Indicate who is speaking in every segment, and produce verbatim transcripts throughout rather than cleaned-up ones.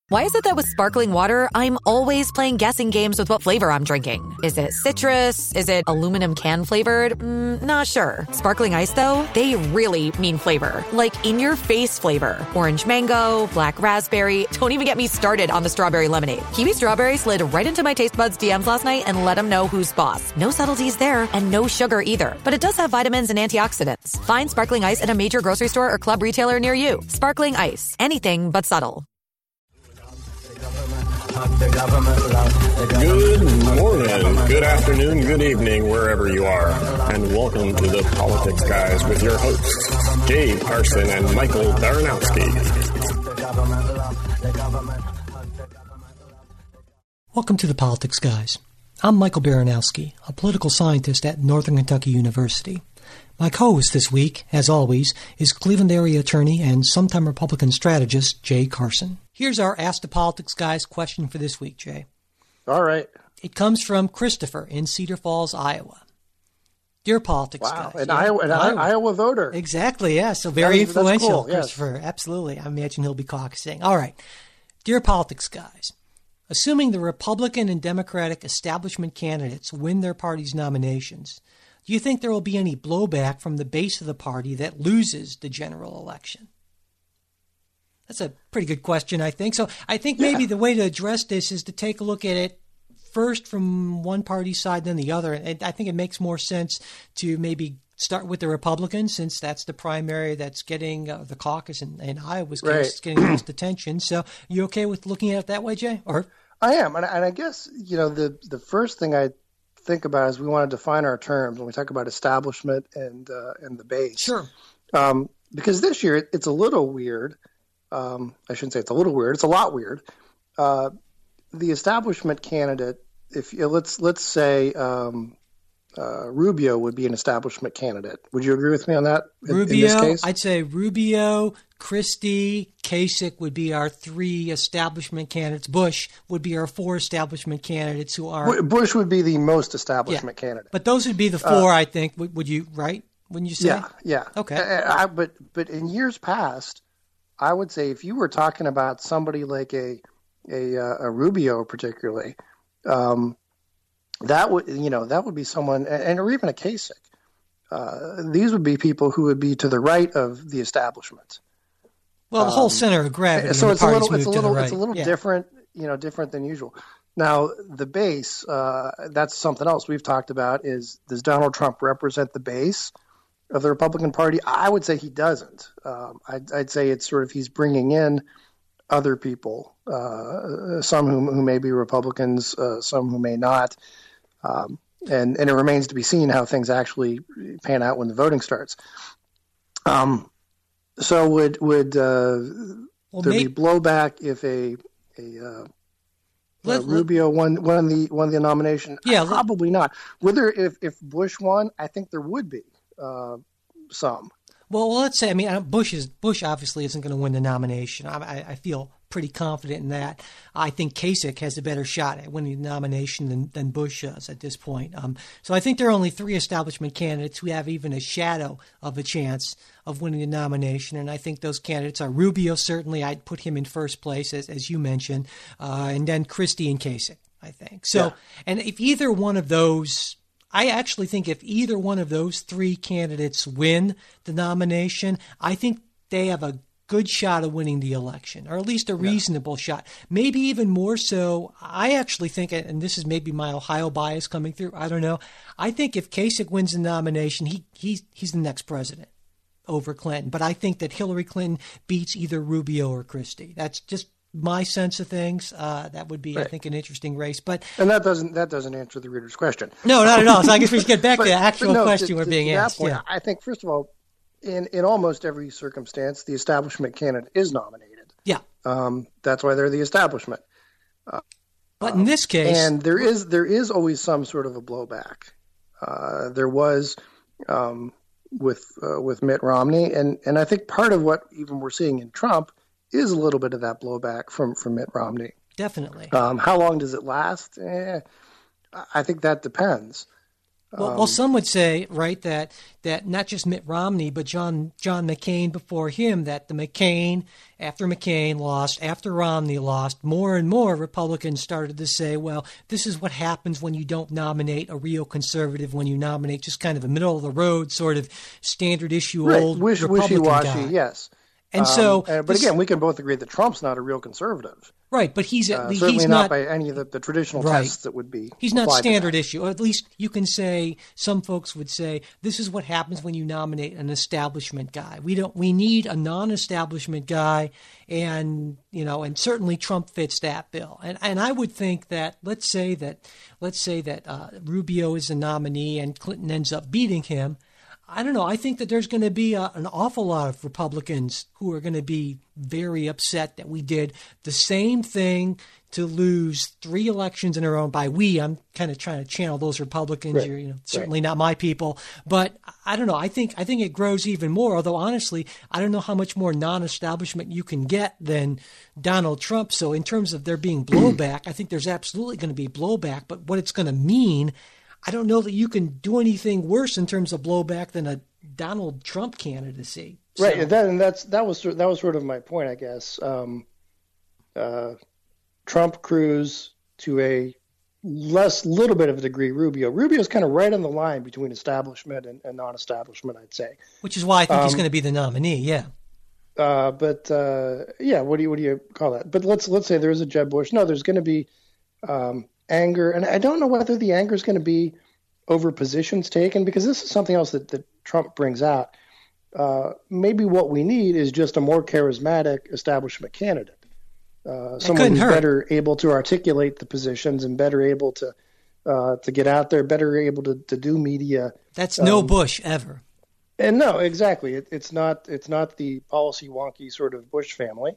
Speaker 1: Why is it that with sparkling water, I'm always playing guessing games with what flavor I'm drinking? Is it citrus? Is it aluminum can flavored? Mm, not sure. Sparkling ice, though, they really mean flavor. Like in-your-face flavor. Orange mango, black raspberry. Don't even get me started on the strawberry lemonade. Kiwi Strawberry slid right into my taste buds D Ms last night and let them know who's boss. No subtleties there, and no sugar either. But it does have vitamins and antioxidants. Find sparkling ice at a major grocery store or club retailer near you. Sparkling ice. Anything but subtle.
Speaker 2: Good morning, good afternoon, good evening, wherever you are, and welcome to the Politics Guys with your hosts, Gabe Carson and Michael Baranowski.
Speaker 3: Welcome to the Politics Guys. I'm Michael Baranowski, a political scientist at Northern Kentucky University. My co-host this week, as always, is Cleveland area attorney and sometime Republican strategist Jay Carson. Here's our Ask the Politics Guys question for this week, Jay.
Speaker 4: All right.
Speaker 3: It comes from Christopher in Cedar Falls, Iowa. Dear Politics
Speaker 4: wow.
Speaker 3: Guys.
Speaker 4: An, yeah, Iowa, an Iowa. Iowa voter.
Speaker 3: Exactly, yeah. So very that's, influential,
Speaker 4: that's cool.
Speaker 3: Christopher.
Speaker 4: Yes.
Speaker 3: Absolutely. I imagine he'll be caucusing. All right. Dear Politics Guys, assuming the Republican and Democratic establishment candidates win their party's nominations, do you think there will be any blowback from the base of the party that loses the general election? That's a pretty good question, I think. So I think maybe yeah. the way to address this is to take a look at it first from one party's side then the other. And I think it makes more sense to maybe start with the Republicans, since that's the primary that's getting uh, the caucus in, in Iowa's case,
Speaker 4: right.
Speaker 3: It's getting the most attention. So you okay with looking at it that way, Jay? Or
Speaker 4: I am. And, and I guess, you know, the, the first thing I think about is we want to define our terms when we talk about establishment and uh, and the base.
Speaker 3: Sure.
Speaker 4: Um, because this year it, it's a little weird. Um, I shouldn't say it's a little weird. It's a lot weird. Uh, the establishment candidate, if you, let's let's say um, uh, Rubio would be an establishment candidate. Would you agree with me on that? In,
Speaker 3: Rubio,
Speaker 4: in this case?
Speaker 3: I'd say Rubio, Christie, Kasich would be our three establishment candidates. Bush would be our four establishment candidates who are...
Speaker 4: Bush would be the most establishment
Speaker 3: yeah.
Speaker 4: candidate.
Speaker 3: But those would be the four, uh, I think. Would, would you, right? Wouldn't you say?
Speaker 4: Yeah, yeah.
Speaker 3: Okay.
Speaker 4: I, I, but, but in years past, I would say if you were talking about somebody like a a, a Rubio particularly, um, that would you know that would be someone, and or even a Kasich. Uh, these would be people who would be to the right of the establishment.
Speaker 3: Well, the whole um, center of gravity.
Speaker 4: So it's a little, it's a little,
Speaker 3: right.
Speaker 4: it's a little
Speaker 3: yeah.
Speaker 4: different, you know, different than usual. Now, the base, uh, that's something else we've talked about. Is does Donald Trump represent the base of the Republican Party? I would say he doesn't. Um, I'd, I'd say it's sort of he's bringing in other people, uh, some who, who may be Republicans, uh, some who may not. Um, and, and it remains to be seen how things actually pan out when the voting starts. Um, so would would uh,
Speaker 3: well,
Speaker 4: there
Speaker 3: may-
Speaker 4: be blowback if a a uh,
Speaker 3: Let,
Speaker 4: uh, Rubio won won the won the nomination?
Speaker 3: Yeah,
Speaker 4: probably not. Whether if if Bush won, I think there would be. Uh, some.
Speaker 3: Well, let's say, I mean, Bush is Bush obviously isn't going to win the nomination. I, I feel pretty confident in that. I think Kasich has a better shot at winning the nomination than, than Bush does at this point. Um, so I think there are only three establishment candidates who have even a shadow of a chance of winning the nomination, and I think those candidates are Rubio, certainly. I'd put him in first place, as, as you mentioned, uh, and then Christie and Kasich, I think. So, yeah. And if either one of those... I actually think if either one of those three candidates win the nomination, I think they have a good shot of winning the election, or at least a reasonable yeah. shot. Maybe even more so, I actually think, and this is maybe my Ohio bias coming through, I don't know, I think if Kasich wins the nomination, he he's, he's the next president over Clinton. But I think that Hillary Clinton beats either Rubio or Christie. That's just my sense of things. Uh, that would be, right. I think, an interesting race. But
Speaker 4: and that doesn't that doesn't answer the reader's question.
Speaker 3: No, not at all. So I guess we should get back but, to the actual no, question
Speaker 4: to,
Speaker 3: we're
Speaker 4: to,
Speaker 3: being
Speaker 4: to
Speaker 3: asked.
Speaker 4: Point,
Speaker 3: yeah.
Speaker 4: I think, first of all, in, in almost every circumstance, the establishment candidate is nominated.
Speaker 3: Yeah.
Speaker 4: Um, that's why they're the establishment. Uh,
Speaker 3: but in this case,
Speaker 4: and there is there is always some sort of a blowback. Uh, there was um, with uh, with Mitt Romney, and and I think part of what even we're seeing in Trump is a little bit of that blowback from, from Mitt Romney.
Speaker 3: Definitely.
Speaker 4: Um, how long does it last? Eh, I think that depends.
Speaker 3: Well,
Speaker 4: Um,
Speaker 3: well, some would say, right, that that not just Mitt Romney, but John John McCain before him, that the McCain, after McCain lost, after Romney lost, more and more Republicans started to say, well, this is what happens when you don't nominate a real conservative, when you nominate just kind of a middle-of-the-road sort of standard issue
Speaker 4: right,
Speaker 3: old
Speaker 4: wish,
Speaker 3: Republican
Speaker 4: wishy-washy,
Speaker 3: guy.
Speaker 4: yes.
Speaker 3: And so,
Speaker 4: um, but
Speaker 3: this,
Speaker 4: again, we can both agree that Trump's not a real conservative.
Speaker 3: right, but he's at
Speaker 4: Uh,
Speaker 3: least
Speaker 4: certainly
Speaker 3: he's
Speaker 4: not,
Speaker 3: not
Speaker 4: by any of the, the traditional
Speaker 3: Right.
Speaker 4: tests that would be.
Speaker 3: He's not
Speaker 4: applied to
Speaker 3: standard
Speaker 4: that.
Speaker 3: issue. Or at least you can say some folks would say this is what happens when you nominate an establishment guy. We don't. We need a non-establishment guy, and you know, and certainly Trump fits that bill. And and I would think that let's say that let's say that uh, Rubio is a nominee and Clinton ends up beating him. I don't know. I think that there's going to be a, an awful lot of Republicans who are going to be very upset that we did the same thing to lose three elections in a row. By we, I'm kind of trying to channel those Republicans.
Speaker 4: Right.
Speaker 3: You're you know, certainly not my people. But I don't know. I think I think it grows even more. Although honestly, I don't know how much more non-establishment you can get than Donald Trump. So in terms of there being blowback, I think there's absolutely going to be blowback. But what it's going to mean, I don't know that you can do anything worse in terms of blowback than a Donald Trump candidacy. So,
Speaker 4: Right, and, that, and that's that was that was sort of my point, I guess. Um, uh, Trump, Cruz, to a less, little bit of a degree, Rubio. Rubio's kind of right on the line between establishment and, and non-establishment, I'd say.
Speaker 3: which is why I think
Speaker 4: Um,
Speaker 3: he's going to be the nominee. Yeah.
Speaker 4: Uh, but uh, yeah, what do you what do you call that? But let's let's say there is a Jeb Bush. No, there's going to be um, anger, and I don't know whether the anger is going to be over positions taken, because this is something else that, that Trump brings out. Uh, maybe what we need is just a more charismatic establishment candidate, uh, someone who's
Speaker 3: hurt.
Speaker 4: better able to articulate the positions and better able to uh, to get out there, better able to, to do media.
Speaker 3: That's no
Speaker 4: Um,
Speaker 3: Bush ever.
Speaker 4: And no, exactly. It, it's not it's not the policy wonky sort of Bush family.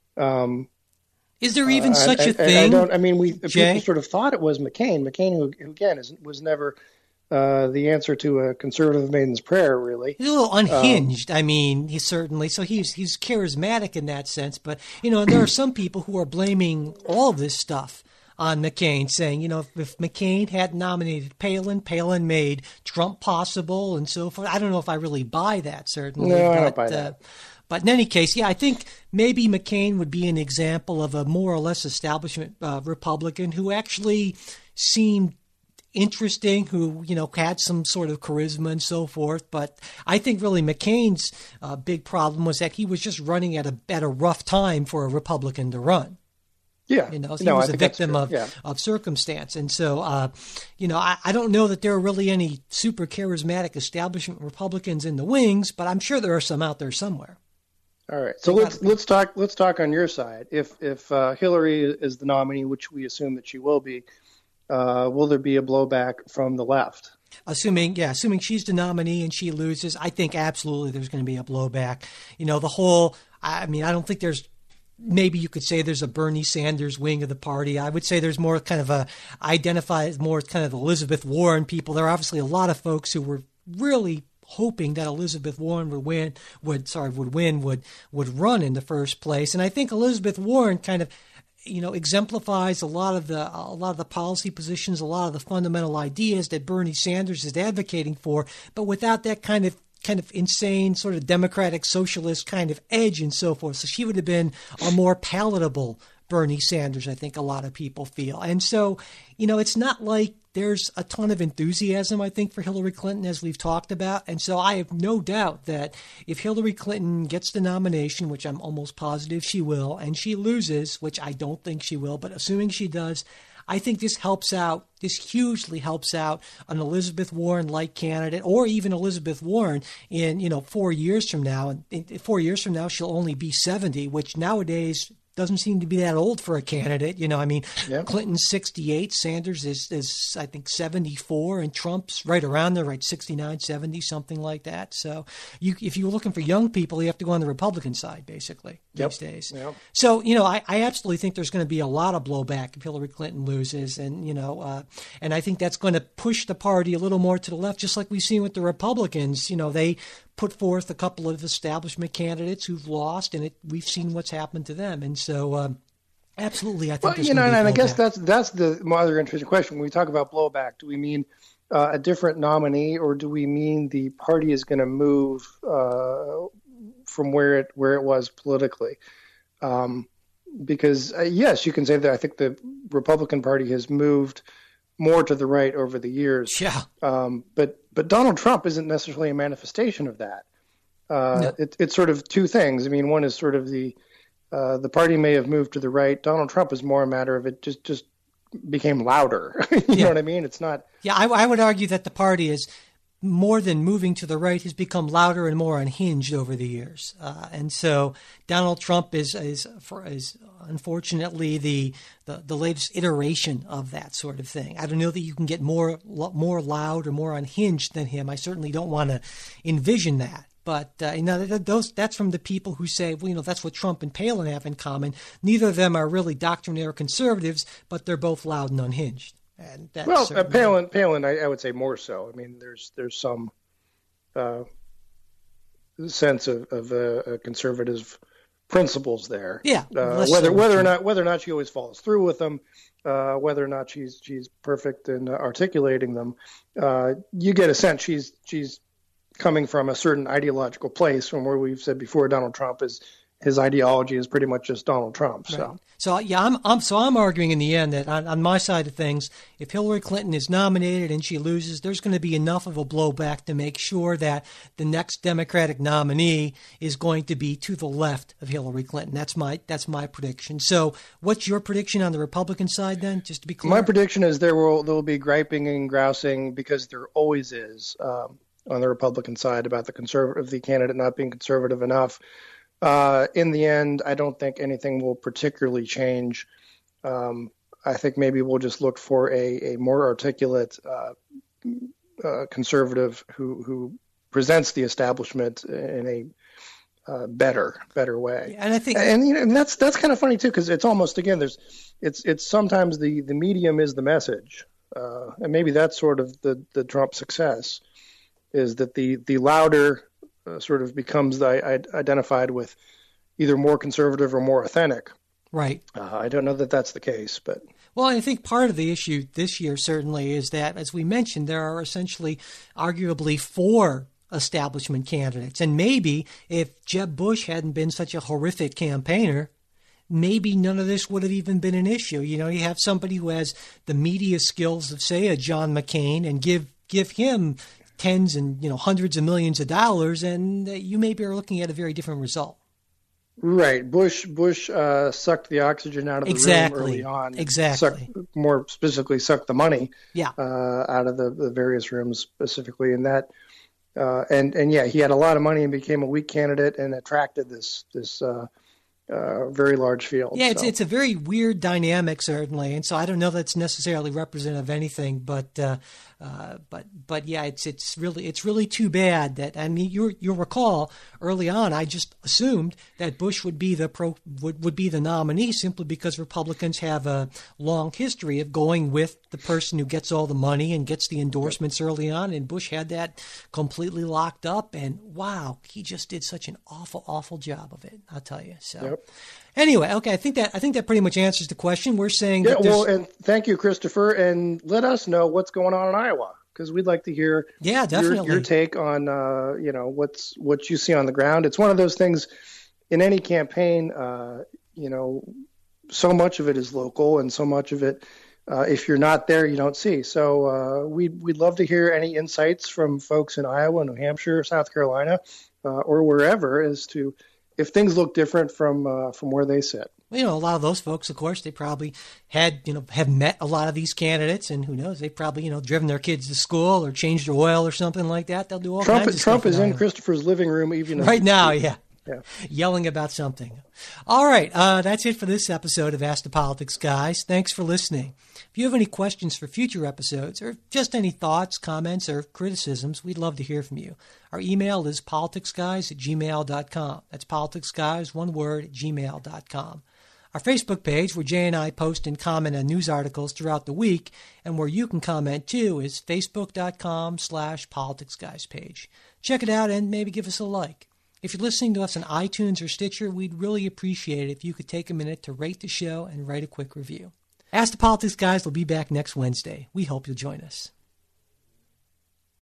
Speaker 4: Um,
Speaker 3: Is there even
Speaker 4: uh,
Speaker 3: such
Speaker 4: I,
Speaker 3: a
Speaker 4: I,
Speaker 3: thing?
Speaker 4: I don't. I mean, we
Speaker 3: Jay?
Speaker 4: people sort of thought it was McCain. McCain, who, who again is, was never uh, the answer to a conservative maiden's prayer, really.
Speaker 3: He's a little unhinged. I mean, he certainly so he's he's charismatic in that sense. But you know, there are some people who are blaming all of this stuff on McCain, saying, you know, if, if McCain had nominated Palin, Palin made Trump possible, and so forth. I don't know if I really buy that. Certainly,
Speaker 4: No,
Speaker 3: but,
Speaker 4: I don't buy
Speaker 3: uh,
Speaker 4: that.
Speaker 3: But in any case, yeah, I think maybe McCain would be an example of a more or less establishment uh, Republican who actually seemed interesting, who, you know, had some sort of charisma and so forth. But I think really McCain's uh, big problem was that he was just running at a at a rough time for a Republican to run.
Speaker 4: Yeah,
Speaker 3: You know, he
Speaker 4: no, I
Speaker 3: was a
Speaker 4: think that's
Speaker 3: victim
Speaker 4: true.
Speaker 3: of,
Speaker 4: Yeah.
Speaker 3: of circumstance. And so, uh, you know, I, I don't know that there are really any super charismatic establishment Republicans in the wings, but I'm sure there are some out there somewhere.
Speaker 4: All right, so
Speaker 3: They
Speaker 4: let's
Speaker 3: gotta be.
Speaker 4: let's talk let's talk on your side. If if uh, Hillary is the nominee, which we assume that she will be, uh, will there be a blowback from the left?
Speaker 3: Assuming, yeah, assuming she's the nominee and she loses, I think absolutely there's going to be a blowback. You know, the whole, I mean, I don't think there's, maybe you could say there's a Bernie Sanders wing of the party. I would say there's more kind of a, identify as more kind of Elizabeth Warren people. There are obviously a lot of folks who were really hoping that Elizabeth Warren would win, would, sorry, would win, would, would run in the first place. And I think Elizabeth Warren kind of, you know, exemplifies a lot of the a lot of the policy positions, a lot of the fundamental ideas that Bernie Sanders is advocating for, but without that kind of kind of insane sort of democratic socialist kind of edge and so forth. So she would have been a more palatable Bernie Sanders, I think a lot of people feel. And so, you know, it's not like there's a ton of enthusiasm, I think, for Hillary Clinton, as we've talked about. And so I have no doubt that if Hillary Clinton gets the nomination, which I'm almost positive she will, and she loses, which I don't think she will, but assuming she does, I think this helps out, this hugely helps out an Elizabeth Warren-like candidate, or even Elizabeth Warren in, you know, four years from now. And in four years from now, she'll only be seventy, which nowadays doesn't seem to be that old for a candidate. You know, I mean,
Speaker 4: Yeah.
Speaker 3: Clinton's sixty-eight, Sanders is, is, I think, seventy-four, and Trump's right around there, right, sixty-nine, seventy, something like that. So you, if you're looking for young people, you have to go on the Republican side, basically,
Speaker 4: Yep.
Speaker 3: these days.
Speaker 4: Yep.
Speaker 3: So, you know, I, I absolutely think there's going to be a lot of blowback if Hillary Clinton loses. And, you know, uh, and I think that's going to push the party a little more to the left, just like we've seen with the Republicans. You know, they put forth a couple of establishment candidates who've lost, and it, we've seen what's happened to them. And so, um, absolutely, I think
Speaker 4: Well,
Speaker 3: there's
Speaker 4: you know,
Speaker 3: going to be
Speaker 4: and I guess
Speaker 3: blowback.
Speaker 4: that's that's the other interesting question. When we talk about blowback, do we mean uh, a different nominee, or do we mean the party is going to move uh, from where it where it was politically? Um, because uh, yes, you can say that I think the Republican Party has moved more to the right over the years.
Speaker 3: Yeah.
Speaker 4: Um, but but Donald Trump isn't necessarily a manifestation of that. Uh,
Speaker 3: No.
Speaker 4: it, it's sort of two things. I mean, one is sort of the uh, the party may have moved to the right. Donald Trump is more a matter of it just just became louder. you
Speaker 3: Yeah.
Speaker 4: know what I mean? It's not.
Speaker 3: Yeah, I, I would argue that the party is more than moving to the right, has become louder and more unhinged over the years. Uh, and so Donald Trump is is, for, is unfortunately the, the the latest iteration of that sort of thing. I don't know that you can get more more loud or more unhinged than him. I certainly don't want to envision that. But uh, you know, those that's from the people who say, well, you know, that's what Trump and Palin have in common. Neither of them are really doctrinaire conservatives, but they're both loud and unhinged. And that's
Speaker 4: Well, uh,
Speaker 3: certainly-
Speaker 4: Palin, Palin, I, I would say more so. I mean, there's there's some uh, sense of, of uh, conservative principles there.
Speaker 3: Yeah,
Speaker 4: Uh,
Speaker 3: less
Speaker 4: whether
Speaker 3: so
Speaker 4: whether or
Speaker 3: than-
Speaker 4: not whether or not she always follows through with them, uh, whether or not she's she's perfect in uh, articulating them, uh, you get a sense she's she's coming from a certain ideological place. From where we've said before, Donald Trump is his ideology is pretty much just Donald Trump. So.
Speaker 3: Right. So yeah, I'm, I'm so I'm arguing in the end that on, on my side of things, if Hillary Clinton is nominated and she loses, there's going to be enough of a blowback to make sure that the next Democratic nominee is going to be to the left of Hillary Clinton. That's my that's my prediction. So what's your prediction on the Republican side then? Just to be clear.
Speaker 4: My prediction is there will there will be griping and grousing, because there always is um, on the Republican side about the conservative the candidate not being conservative enough. Uh, in the end, I don't think anything will particularly change. Um, I think maybe we'll just look for a, a more articulate uh, uh, conservative who who presents the establishment in a uh, better better way.
Speaker 3: And I think
Speaker 4: And you know, and that's that's kind of funny too, because it's almost again there's it's it's sometimes the the medium is the message, uh, and maybe that's sort of the the Trump success, is that the the louder uh, sort of becomes the, I, identified with either more conservative or more authentic.
Speaker 3: right.
Speaker 4: Uh, I don't know that that's the case, but
Speaker 3: Well, I think part of the issue this year certainly is that, as we mentioned, there are essentially arguably four establishment candidates. And maybe if Jeb Bush hadn't been such a horrific campaigner, maybe none of this would have even been an issue. You know, you have somebody who has the media skills of, say, a John McCain, and give give him tens and, you know, hundreds of millions of dollars, and you maybe are looking at a very different result.
Speaker 4: right. Bush Bush uh, sucked the oxygen out of the
Speaker 3: Exactly.
Speaker 4: room early on.
Speaker 3: Exactly.
Speaker 4: Sucked, more specifically, sucked the money
Speaker 3: Yeah.
Speaker 4: uh, out of the, the various rooms specifically in that. Uh, and, and yeah, he had a lot of money and became a weak candidate and attracted this this uh, uh, very large field.
Speaker 3: Yeah, it's
Speaker 4: so.
Speaker 3: it's a very weird dynamic, certainly, and so I don't know that's necessarily representative of anything, but uh, uh, but but yeah, it's it's really it's really too bad that, I mean, you you'll recall early on I just assumed that Bush would be the pro would, would be the nominee simply because Republicans have a long history of going with the person who gets all the money and gets the endorsements early on, and Bush had that completely locked up, and wow, he just did such an awful awful job of it, I'll tell you. So.
Speaker 4: Yep.
Speaker 3: Anyway, okay, I think that I think that pretty much answers the question. We're saying
Speaker 4: Yeah,
Speaker 3: that there's,
Speaker 4: well, and thank you, Christopher, and let us know what's going on in Iowa, because we'd like to hear
Speaker 3: yeah,
Speaker 4: your,
Speaker 3: definitely.
Speaker 4: your take on uh, you know what's what you see on the ground. It's one of those things in any campaign. Uh, you know, so much of it is local, and so much of it, uh, if you're not there, you don't see. So uh, we'd we'd love to hear any insights from folks in Iowa, New Hampshire, South Carolina, uh, or wherever, as to if things look different from uh, from where they sit.
Speaker 3: You know, a lot of those folks, of course, they probably had, you know, have met a lot of these candidates, and who knows, they probably, you know, driven their kids to school or changed their oil or something like that. They'll do all
Speaker 4: Trump
Speaker 3: kinds of
Speaker 4: Trump
Speaker 3: stuff
Speaker 4: is in
Speaker 3: Iowa.
Speaker 4: Christopher's living room even as
Speaker 3: right
Speaker 4: we
Speaker 3: now,
Speaker 4: speak.
Speaker 3: yeah.
Speaker 4: Yeah.
Speaker 3: Yelling about something. All right, uh, that's it for this episode of Ask the Politics Guys. Thanks for listening. If you have any questions for future episodes, or just any thoughts, comments, or criticisms, we'd love to hear from you. Our email is politicsguys at gmail dot com. That's politicsguys, one word, at gmail dot com. Our Facebook page, where Jay and I post and comment on news articles throughout the week, and where you can comment too, is facebook dot com slash politicsguys page. Check it out and maybe give us a like. If you're listening to us on iTunes or Stitcher, we'd really appreciate it if you could take a minute to rate the show and write a quick review. Ask the Politics Guys will be back next Wednesday. We hope you'll join us.